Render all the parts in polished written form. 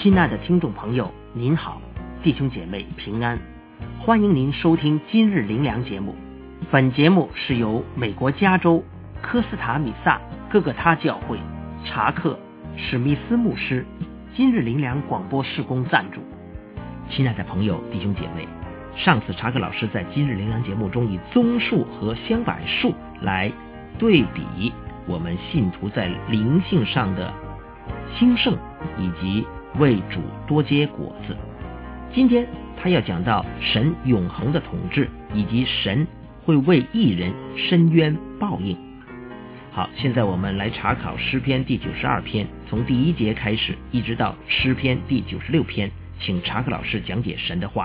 亲爱的听众朋友，您好，弟兄姐妹平安，欢迎您收听今日灵粮节目。本节目是由美国加州科斯塔米萨哥哥他教会查克史密斯牧师今日灵粮广播事工赞助。亲爱的朋友弟兄姐妹，上次查克老师在今日灵粮节目中以综述和相反述来对比我们信徒在灵性上的兴盛以及为主多结果子。今天他要讲到神永恒的统治，以及神会为义人伸冤报应。好，现在我们来查考诗篇第92篇，从第1节开始一直到诗篇第96篇，请查克老师讲解神的话。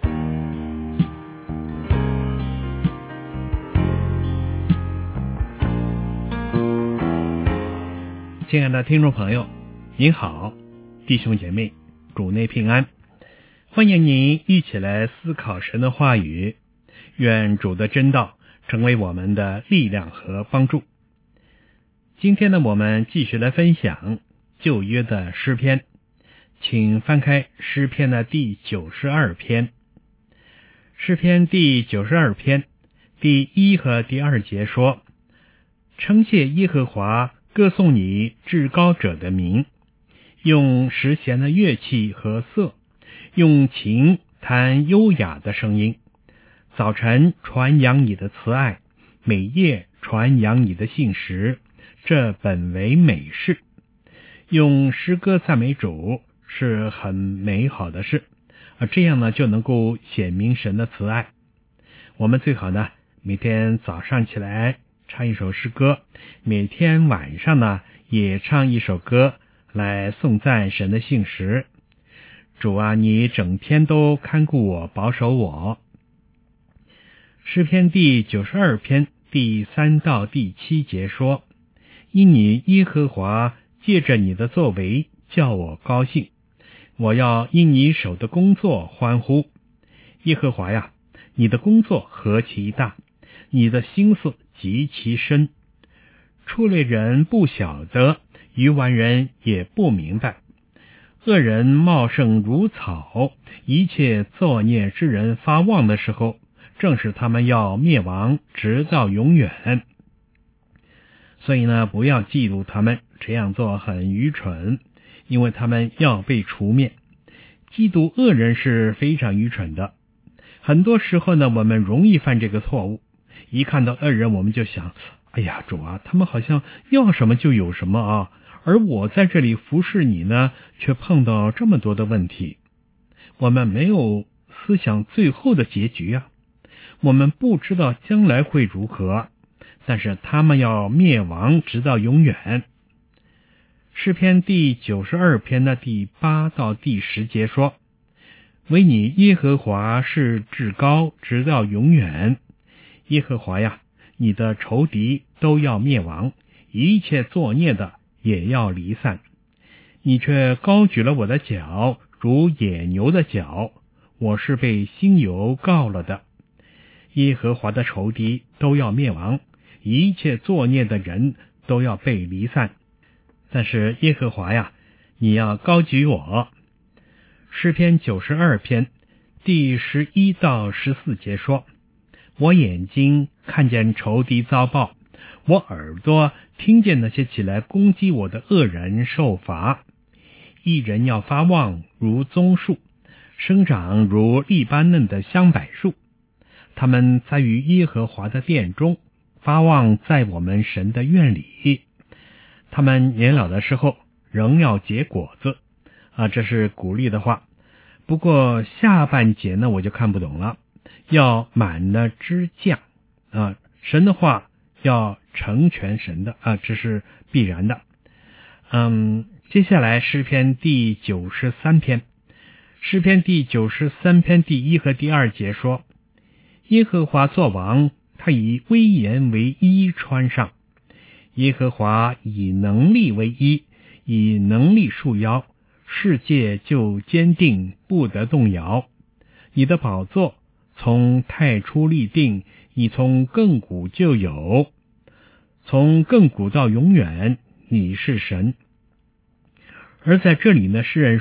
亲爱的听众朋友，您好，弟兄姐妹，主内平安，欢迎您一起来思考神的话语，愿主的真道成为我们的力量和帮助。今天呢，我们继续来分享旧约的诗篇，请翻开诗篇的第92篇。诗篇第92篇第1和第2节说：称谢耶和华，歌颂你至高者的名，用十弦的乐器和瑟，用琴弹优雅的声音。早晨传扬你的慈爱，每夜传扬你的信实，这本为美事。用诗歌赞美主是很美好的事，这样呢就能够显明神的慈爱。我们最好呢每天早上起来唱一首诗歌，每天晚上呢也唱一首歌来颂赞神的信实。主啊，你整天都看顾我，保守我。诗篇第92篇第3到第7节说：因你耶和华借着你的作为叫我高兴，我要因你手的工作欢呼。耶和华呀，你的工作何其大，你的心思极其深，畜类人不晓得，愚顽人也不明白。恶人茂盛如草，一切作孽之人发旺的时候，正是他们要灭亡，直到永远。所以呢，不要嫉妒他们，这样做很愚蠢，因为他们要被除灭。嫉妒恶人是非常愚蠢的。很多时候呢，我们容易犯这个错误，一看到恶人我们就想，哎呀，主啊，他们好像要什么就有什么啊，而我在这里服侍你呢，却碰到这么多的问题。我们没有思想最后的结局啊，我们不知道将来会如何，但是他们要灭亡直到永远。诗篇第92篇的第8到第10节说：唯你耶和华是至高，直到永远。耶和华呀，你的仇敌都要灭亡，一切作孽的也要离散。你却高举了我的脚，如野牛的脚，我是被新油膏了的。耶和华的仇敌都要灭亡，一切作孽的人都要被离散。但是耶和华呀，你要高举我。诗篇92篇第11到14节说：我眼睛看见仇敌遭报，我耳朵听见那些起来攻击我的恶人受罚。义人要发旺如棕树，生长如利巴嫩的香柏树。他们栽于耶和华的殿中，发旺在我们神的院里。他们年老的时候仍要结果子这是鼓励的话。不过下半节呢我就看不懂了，要满了枝架神的话要成全神的这是必然的。接下来诗篇第93篇。诗篇第93篇第1和第2节说：耶和华作王，他以威严为衣穿上。耶和华以能力为衣，以能力束腰，世界就坚定，不得动摇。你的宝座从太初立定，你从亘古就有，从亘古到永远，你是神。而在这里呢，诗人说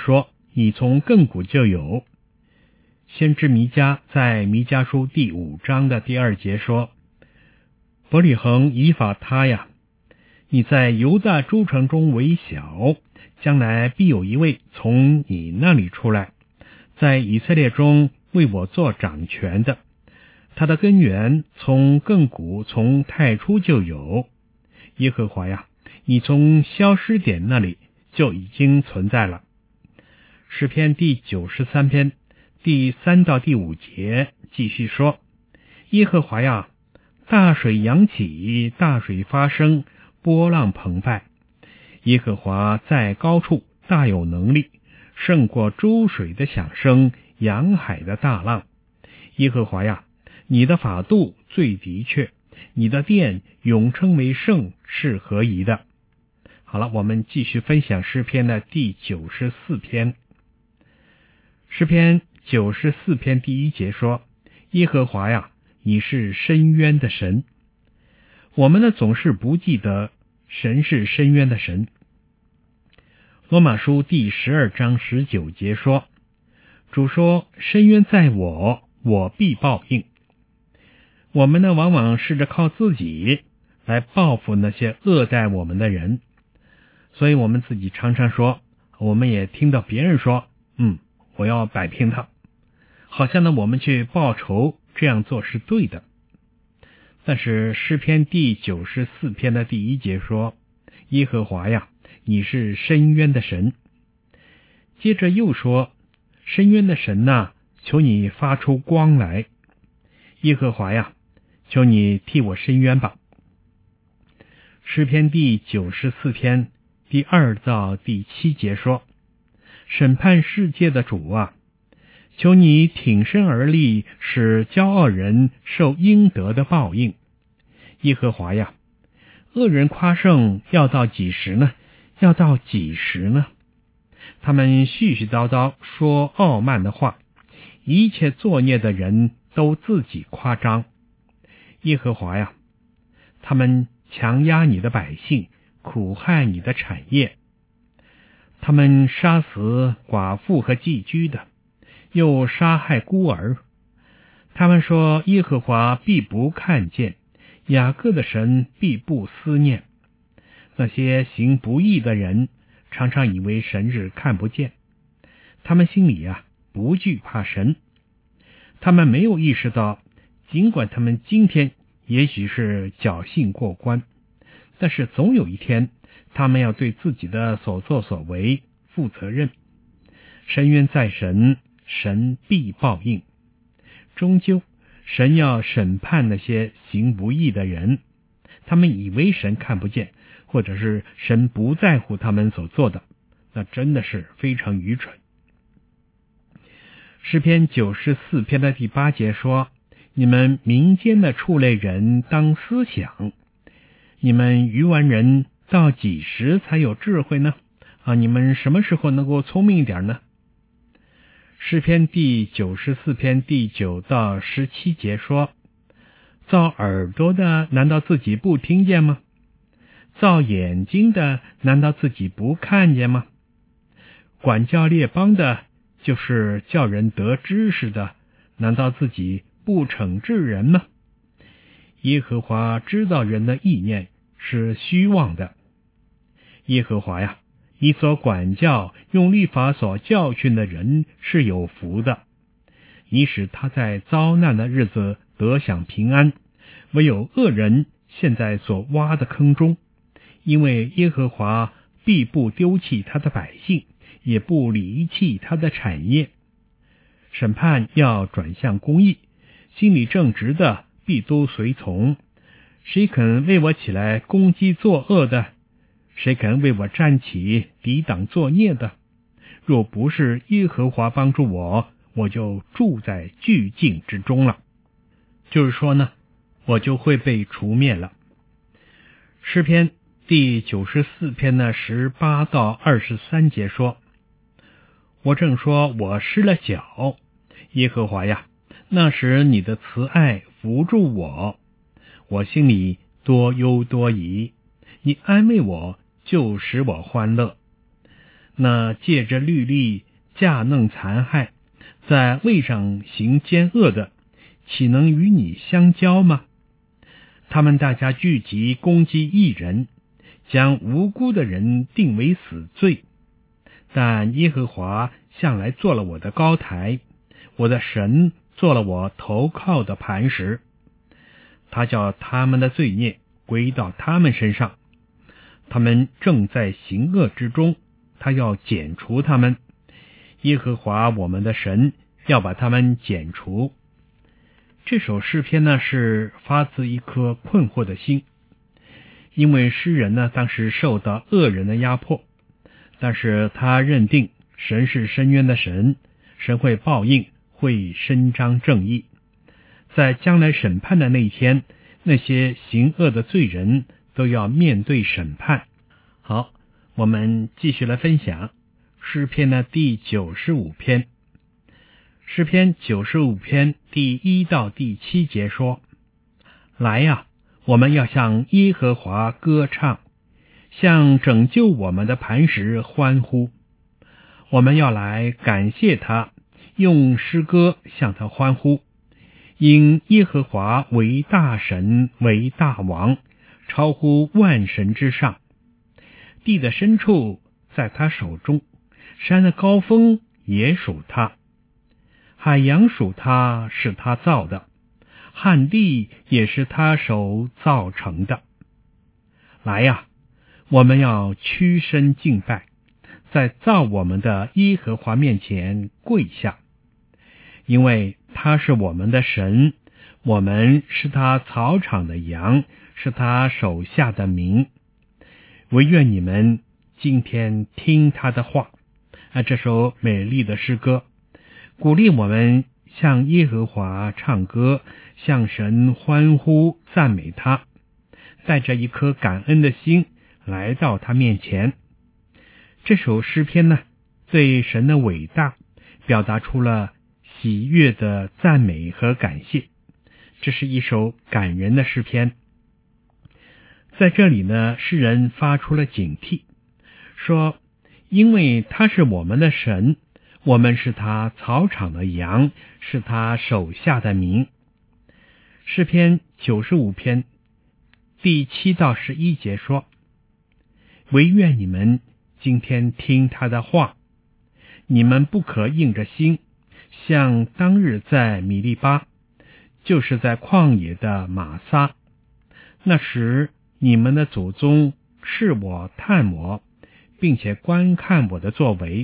你从亘古就有。先知弥迦在弥迦书第5章的第2节说，伯利恒以法他呀，你在犹大诸城中为小，将来必有一位从你那里出来，在以色列中为我做掌权的，他的根源从亘古从太初就有。耶和华呀，你从消失点那里就已经存在了。诗篇第93篇第3到第5节继续说，耶和华呀，大水扬起，大水发生，波浪澎湃。耶和华在高处大有能力，胜过诸水的响声，洋海的大浪。耶和华呀，你的法度最的确，你的殿永称为圣，是合宜的。好了，我们继续分享诗篇的第94篇。诗篇94篇第1节说，耶和华呀，你是深渊的神。我们呢总是不记得神是深渊的神。罗马书第12章19节说，主说，深渊在我，我必报应。我们呢往往试着靠自己来报复那些恶待我们的人，所以我们自己常常说，我们也听到别人说，我要摆平他，好像呢我们去报仇，这样做是对的。但是诗篇第94篇的第1节说，耶和华呀，你是深渊的神。接着又说，深渊的神呐，求你发出光来。耶和华呀，求你替我伸冤吧。诗篇第94篇第2到第7节说，审判世界的主啊，求你挺身而立，使骄傲人受应得的报应。耶和华呀，恶人夸胜要到几时呢？要到几时呢？他们絮絮叨叨说傲慢的话，一切作孽的人都自己夸张。耶和华呀，他们强压你的百姓，苦害你的产业。他们杀死寡妇和寄居的，又杀害孤儿。他们说，耶和华必不看见，雅各的神必不思念。那些行不义的人常常以为神是看不见，他们心里不惧怕神。他们没有意识到，尽管他们今天也许是侥幸过关，但是总有一天他们要对自己的所作所为负责任。深渊在神，神必报应。终究神要审判那些行不义的人，他们以为神看不见，或者是神不在乎他们所做的，那真的是非常愚蠢。诗篇94篇的第8节说，你们民间的畜类人当思想，你们愚顽人到几时才有智慧呢？你们什么时候能够聪明一点呢？诗篇第94篇第9到17节说，造耳朵的难道自己不听见吗？造眼睛的难道自己不看见吗？管教列邦的，就是叫人得知识的，难道自己不惩治人吗？耶和华知道人的意念是虚妄的。耶和华呀，你所管教用律法所教训的人是有福的，你使他在遭难的日子得享平安，唯有恶人陷在所挖的坑中。因为耶和华必不丢弃他的百姓，也不离弃他的产业。审判要转向公义，心里正直的必都随从。谁肯为我起来攻击作恶的？谁肯为我站起抵挡作孽的？若不是耶和华帮助我，我就住在巨境之中了。就是说呢，我就会被除灭了。诗篇第94篇的18到23节说，我正说我失了脚，耶和华呀，那时你的慈爱扶助我，我心里多忧多疑，你安慰我，就使我欢乐。那借着律例架弄残害，在位上行奸恶的，岂能与你相交吗？他们大家聚集攻击义人，将无辜的人定为死罪。但耶和华向来做了我的高台，我的神做了我投靠的磐石。他叫他们的罪孽归到他们身上，他们正在行恶之中，他要剪除他们。耶和华我们的神要把他们剪除。这首诗篇呢，是发自一颗困惑的心，因为诗人呢当时受到恶人的压迫，但是他认定神是深渊的神，神会报应，会伸张正义。在将来审判的那一天，那些行恶的罪人都要面对审判。好，我们继续来分享诗篇的第95篇。诗篇95篇第1到第7节说：来呀，我们要向耶和华歌唱，向拯救我们的磐石欢呼。我们要来感谢他，用诗歌向他欢呼。因耶和华为大神，为大王，超乎万神之上。地的深处在他手中，山的高峰也属他。海洋属他，是他造的，旱地也是他手造成的。来呀，我们要屈身敬拜，在造我们的耶和华面前跪下，因为他是我们的神，我们是他草场的羊，是他手下的民。惟愿你们今天听他的话。这首美丽的诗歌鼓励我们向耶和华唱歌，向神欢呼赞美他，带着一颗感恩的心来到他面前。这首诗篇呢，对神的伟大表达出了喜悦的赞美和感谢。这是一首感人的诗篇。在这里呢，诗人发出了警惕，说因为他是我们的神，我们是他草场的羊，是他手下的民。诗篇95篇第7到11节说：惟愿你们今天听他的话，你们不可硬着心，像当日在米利巴，就是在旷野的玛撒。那时你们的祖宗视我探我，并且观看我的作为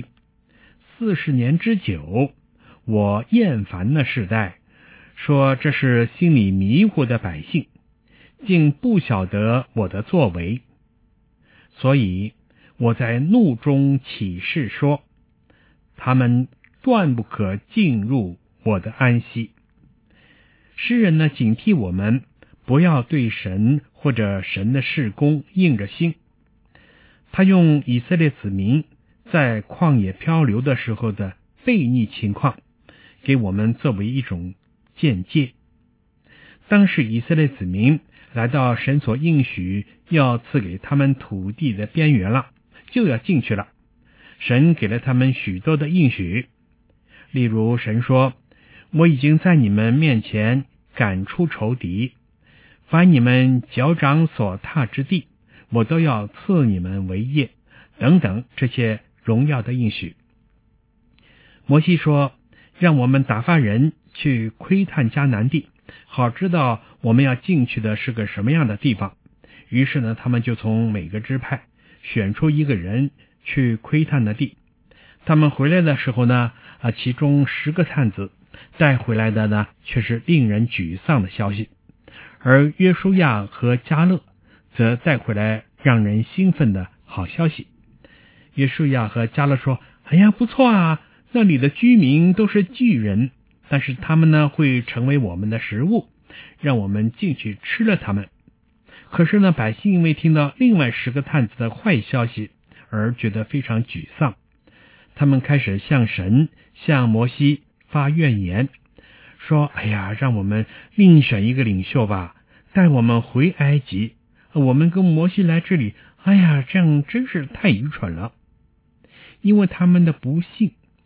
，40年之久，我厌烦那世代，说这是心里迷糊的百姓，竟不晓得我的作为。所以我在怒中起誓说，他们断不可进入我的安息。诗人呢，警惕我们不要对神或者神的事工硬着心。他用以色列子民在旷野漂流的时候的悖逆情况，给我们作为一种见解。当时以色列子民来到神所应许要赐给他们土地的边缘了，就要进去了。神给了他们许多的应许，例如神说，我已经在你们面前赶出仇敌，凡你们脚掌所踏之地，我都要赐你们为业，等等，这些荣耀的应许。摩西说，让我们打发人去窥探迦南地，好知道我们要进去的是个什么样的地方。于是呢，他们就从每个支派选出一个人去窥探的地。他们回来的时候呢，其中10个探子带回来的呢，却是令人沮丧的消息。而约书亚和迦勒则带回来让人兴奋的好消息。约书亚和迦勒说，哎呀，不错啊，那里的居民都是巨人，但是他们呢会成为我们的食物，让我们进去吃了他们。可是呢，百姓因为听到另外10个探子的坏消息而觉得非常沮丧，他们开始向神向摩西发怨言，说，哎呀，让我们另选一个领袖吧，带我们回埃及，我们跟摩西来这里，哎呀，这样真是太愚蠢了。因为他们的不信，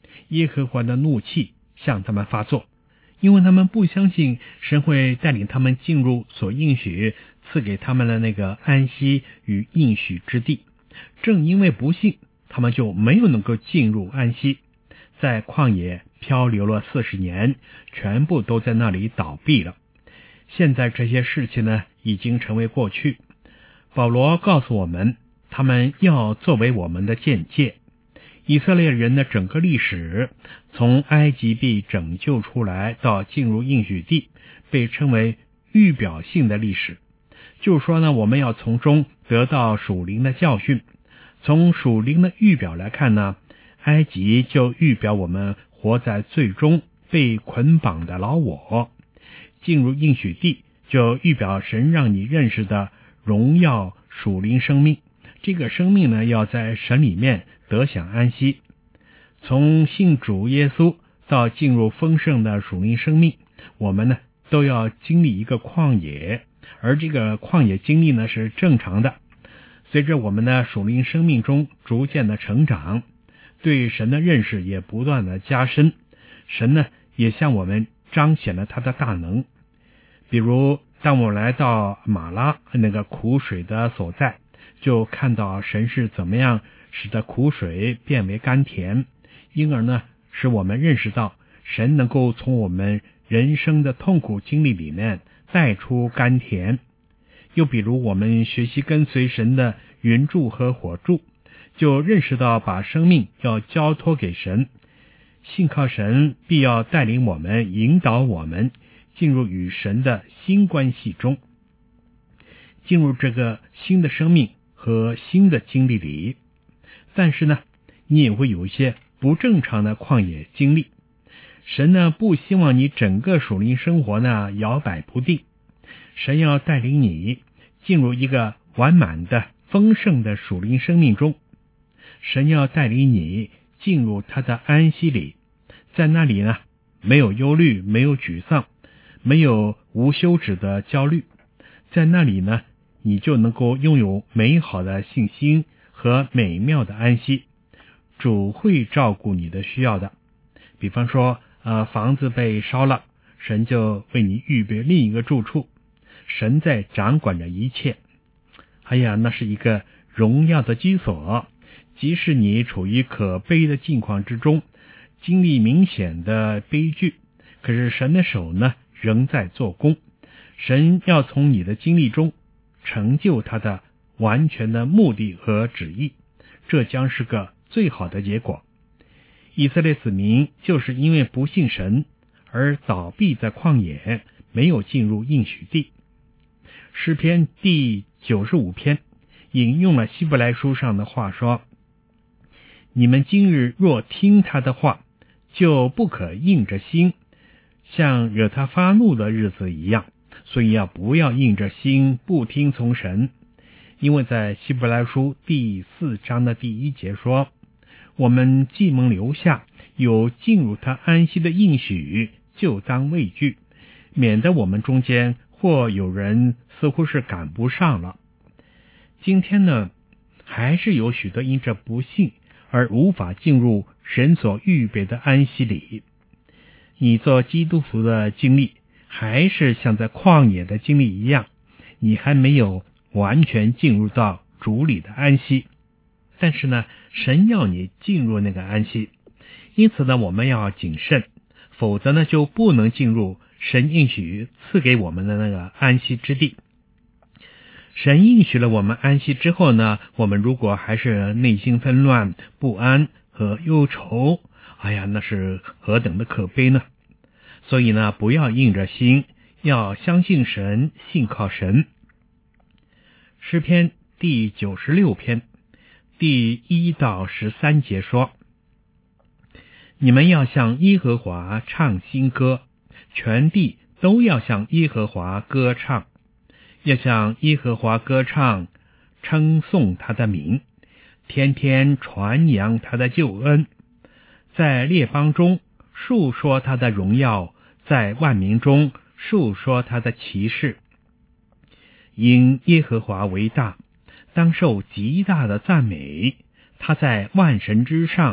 耶和华的怒气向他们发作，因为他们不相信神会带领他们进入所应许赐给他们的那个安息与应许之地。正因为不信，他们就没有能够进入安息，在旷野漂流了40年，全部都在那里倒闭了。现在这些事情呢，已经成为过去。保罗告诉我们，他们要作为我们的鉴戒。以色列人的整个历史，从埃及被拯救出来到进入应许地，被称为预表性的历史。就是说呢，我们要从中得到属灵的教训。从属灵的预表来看呢，埃及就预表我们活在罪中被捆绑的老我，进入应许地就预表神让你认识的荣耀属灵生命。这个生命呢，要在神里面得享安息。从信主耶稣到进入丰盛的属灵生命，我们呢都要经历一个旷野，而这个旷野经历呢是正常的。随着我们的属灵生命中逐渐的成长，对神的认识也不断的加深，神呢也向我们彰显了他的大能。比如当我来到马拉那个苦水的所在，就看到神是怎么样使得苦水变为甘甜，因而呢使我们认识到神能够从我们人生的痛苦经历里面带出甘甜。又比如我们学习跟随神的云柱和火柱，就认识到把生命要交托给神，信靠神必要带领我们，引导我们进入与神的新关系中，进入这个新的生命和新的经历里。但是呢，你也会有一些不正常的旷野经历。神呢不希望你整个属灵生活呢摇摆不定，神要带领你进入一个完满的丰盛的属灵生命中，神要带领你进入他的安息里，在那里呢没有忧虑，没有沮丧，没有无休止的焦虑，在那里呢你就能够拥有美好的信心和美妙的安息。主会照顾你的需要的。比方说房子被烧了，神就为你预备另一个住处，神在掌管着一切。那是一个荣耀的居所。即使你处于可悲的境况之中，经历明显的悲剧，可是神的手呢仍在做工，神要从你的经历中成就他的完全的目的和旨意，这将是个最好的结果。以色列子民就是因为不信神而倒闭在旷野，没有进入应许地。诗篇第95篇引用了希伯来书上的话说，你们今日若听他的话，就不可硬着心，像惹他发怒的日子一样。所以不要硬着心不听从神。因为在希伯来书第4章的第1节说，我们既蒙留下有进入他安息的应许，就当畏惧，免得我们中间或有人似乎是赶不上了。今天呢，还是有许多因着不信而无法进入神所预备的安息里。你做基督徒的经历还是像在旷野的经历一样，你还没有完全进入到主里的安息。但是呢，神要你进入那个安息，因此呢，我们要谨慎，否则呢就不能进入神应许赐给我们的那个安息之地。神应许了我们安息之后呢，我们如果还是内心纷乱、不安和忧愁，那是何等的可悲呢？所以呢，不要硬着心，要相信神，信靠神。诗篇第96篇第1到13节说，你们要向耶和华唱新歌，全地都要向耶和华歌唱，要向耶和华歌唱，称颂他的名，天天传扬他的救恩，在列邦中述说他的荣耀，在万民中述说他的奇事。因耶和华为大，当受极大的赞美，他在万神之上，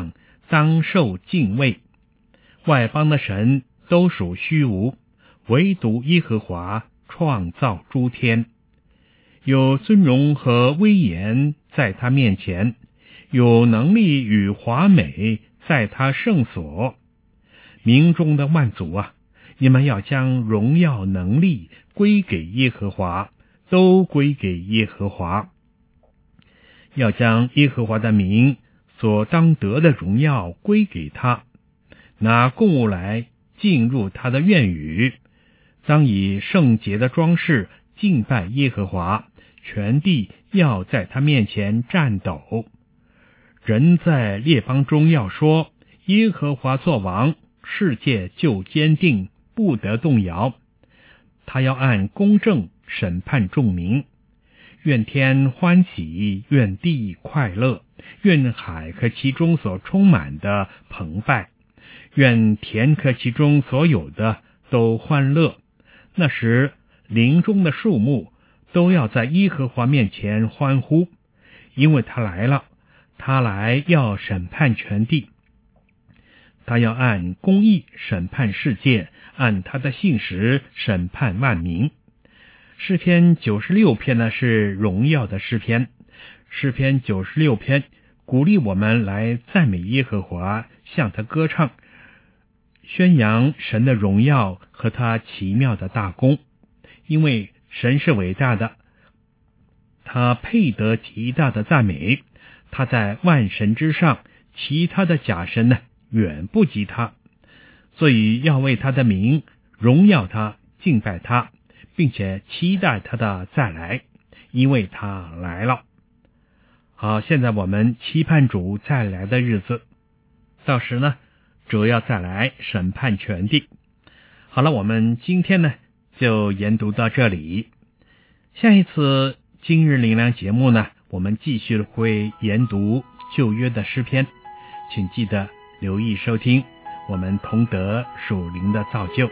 当受敬畏。外邦的神都属虚无，唯独耶和华创造诸天。有尊荣和威严在他面前，有能力与华美在他圣所。民中的万族啊，你们要将荣耀能力归给耶和华，都归给耶和华。要将耶和华的名所当得的荣耀归给他，拿供物来进入他的院宇，当以圣洁的装饰敬拜耶和华，全地要在他面前颤抖。人在列邦中要说，耶和华作王，世界就坚定，不得动摇。他要按公正审判众民。愿天欢喜，愿地快乐，愿海和其中所充满的澎湃，愿田和其中所有的都欢乐。那时林中的树木都要在耶和华面前欢呼，因为他来了，他来要审判全地。他要按公义审判世界，按他的信实审判万民。诗篇96篇呢是荣耀的诗篇，诗篇96篇鼓励我们来赞美耶和华，向他歌唱，宣扬神的荣耀和他奇妙的大功。因为神是伟大的，他配得极大的赞美，他在万神之上，其他的假神呢远不及他，所以要为他的名荣耀他，敬拜他，并且期待他的再来，因为他来了。好，现在我们期盼主再来的日子，到时呢，主要再来审判全地。好了，我们今天呢就研读到这里。下一次今日灵粮节目呢，我们继续会研读旧约的诗篇，请记得留意收听，我们同得属灵的造就。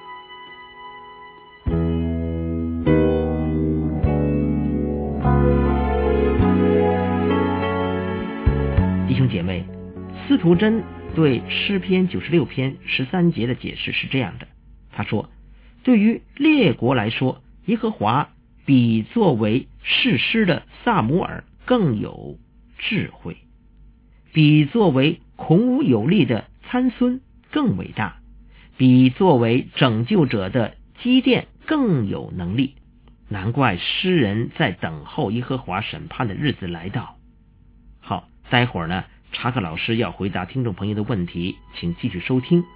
弟兄姐妹，司徒真对诗篇96篇13节的解释是这样的，他说，对于列国来说，耶和华比作为士师的撒母耳更有智慧，比作为孔武有力的参孙更伟大，比作为拯救者的基甸更有能力。难怪诗人在等候耶和华审判的日子来到。好，待会儿呢，查克老师要回答听众朋友的问题，请继续收听。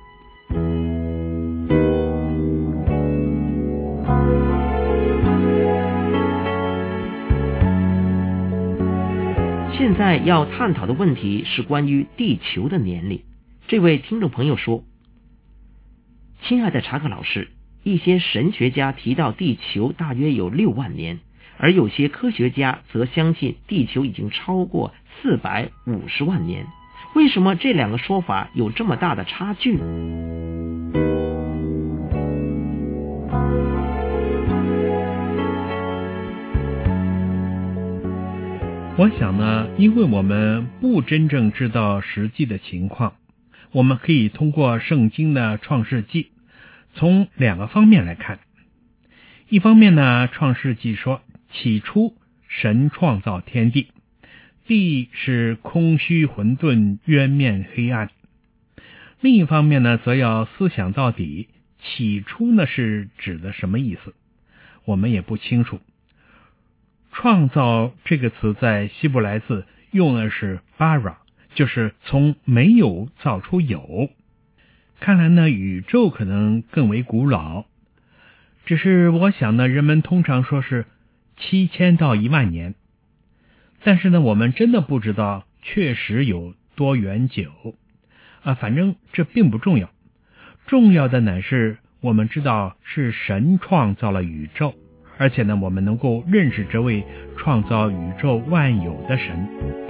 现在要探讨的问题是关于地球的年龄。这位听众朋友说，亲爱的查克老师，一些神学家提到地球大约有6万年，而有些科学家则相信地球已经超过450万年。为什么这两个说法有这么大的差距？ 我想呢，因为我们不真正知道实际的情况，我们可以通过圣经的创世纪从2个方面来看。一方面呢，创世纪说，起初神创造天地，地是空虚混沌，渊面黑暗。另一方面呢，则要思想到底，起初呢是指的什么意思，我们也不清楚。创造这个词在希伯来字用的是 bara， 就是从没有造出有。看来呢，宇宙可能更为古老，只是我想呢，人们通常说是7000到1万年，但是呢，我们真的不知道确实有多远久反正这并不重要，重要的乃是我们知道是神创造了宇宙，而且呢，我们能够认识这位创造宇宙万有的神。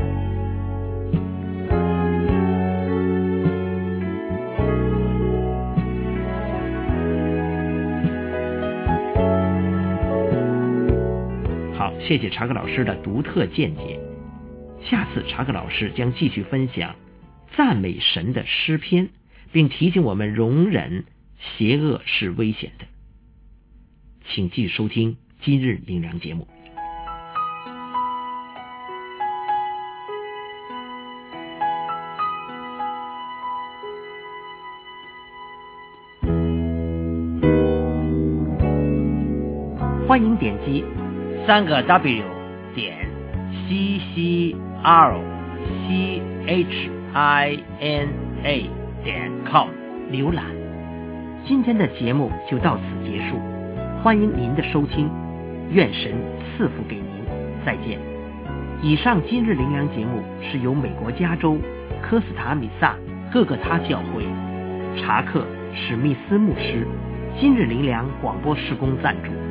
好，谢谢查克老师的独特见解。下次查克老师将继续分享赞美神的诗篇，并提醒我们容忍邪恶是危险的。请继续收听今日灵粮节目。欢迎点击3W 点 CCRCHINA 点 com 浏览。今天的节目就到此结束，欢迎您的收听，愿神赐福给您，再见。以上今日灵粮节目是由美国加州科斯塔米萨各个他教会查克史密斯牧师今日灵粮广播事工赞助。